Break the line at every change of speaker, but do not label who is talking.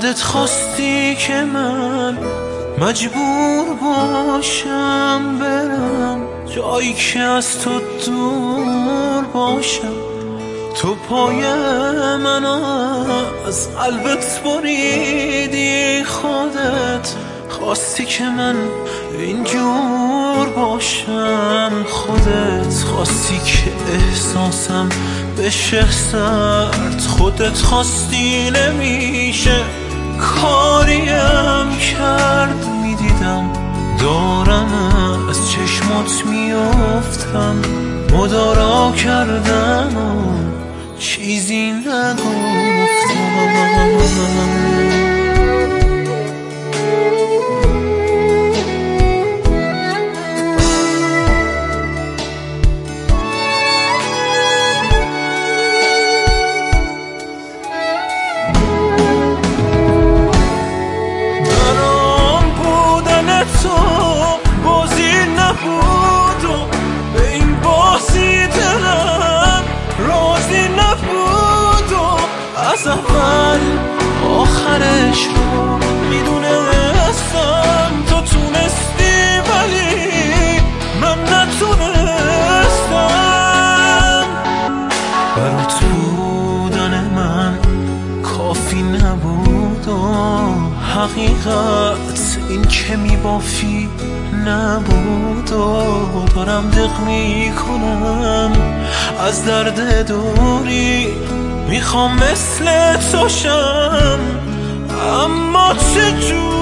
خودت خواستی که من مجبور باشم برم جایی که از تو دور باشم. تو پای من از قلبت بریدی، خودت خواستی که من اینجور باشم. خودت خواستی که احساسم بشه سرد، خودت خواستی نمیشه کاریم کرد. میدیدم دارم از چشمات میافتم، مدارا کردم و چیزی نگفتم. از اول آخرش رو میدونستم، تو تونستی ولی من نتونستم. برات بودن من کافی نبود و حقیقت این که میبافی نبود و دارم دق میکنم از درد دوری. میخوام مثل تو شم اما چجور